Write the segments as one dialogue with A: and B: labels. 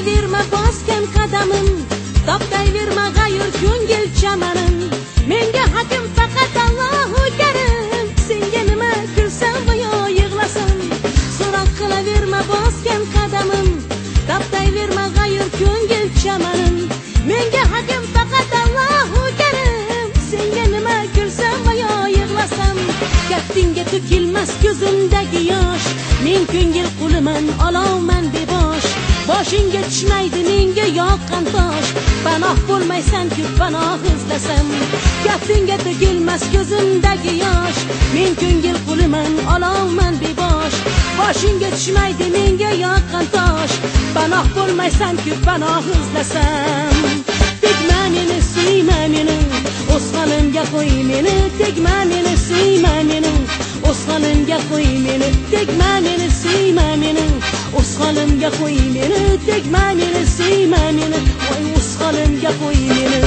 A: qilaverma bosgan qadamim, toptayverma g'ayur ko'ngil chamanim. Menga hakim faqat Allohu Karim, senga nima kulsam va yo yig'lasam. So'roq qilaverma bosgan qadamim, toptayverma g'ayur ko'ngil chamanim. Menga hakim faqat Allohu Karim, senga nima kulsam va yo yig'lasam. Kaftingga to'kilmas ko'zimdagi yosh, men ko'ngil quliman, olovman bebosh. Boshingga tushmaydi menga yoqqan tosh, panoh bo'lmaysan-ku panoh izlasam. Kaftingga to'kilmas ko'zimdagi yosh, men ko'ngil quliman, olovman bebosh. Boshingga tushmaydi menga yoqqan tosh, panoh bo'lmaysan-ku panoh izlasam. Tegma meni, suyma meni, o'z holimga qo'y meni. Tegma meni, suyma meni, o'z holimga qo'y meni. Tegma meni, suyma meni, o'z holimga qo'y meni. Tegma meni, suyma meni, voy o'z holimga qo'y meni.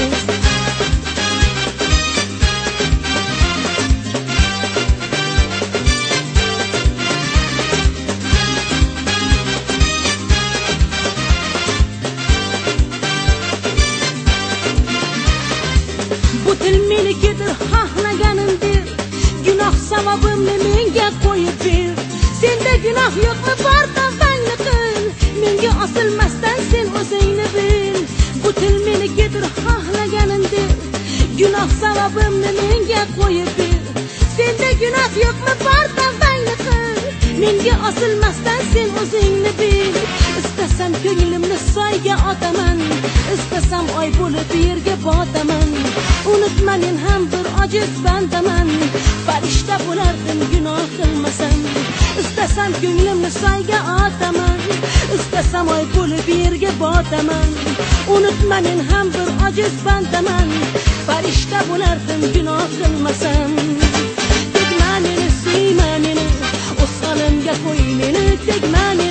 A: Bu til menikidir, xohlaganimdir. Gunoh sababimni menga qo'yib ber. Senda gunoh yo'qmi, bor tavbangni qil. Menga osilmasdan sen o'zingni bil. Bu til menikidir, xohlaganimdir. Gunoh sababimni menga qo'yib ber. Senda gunoh yo'qmi, bor tavbangni qil. Menga osilmasdan sen o'zingni bil. Istasam ko'nglimni soyga otaman, istasam oy bo'lib yerga botaman. Unutma, men ham bir ojiz bandaman, farishta bo'lardim gunoh qilmasam. Istasam ko'nglimni soyga otaman, istasam oy bo'lib yerga botaman. Unutma, men ham bir ojiz bandaman, farishta bo'lardim gunoh qilmasam. Tegma meni, suyma meni, o'z holimga qo'y meni. Tegma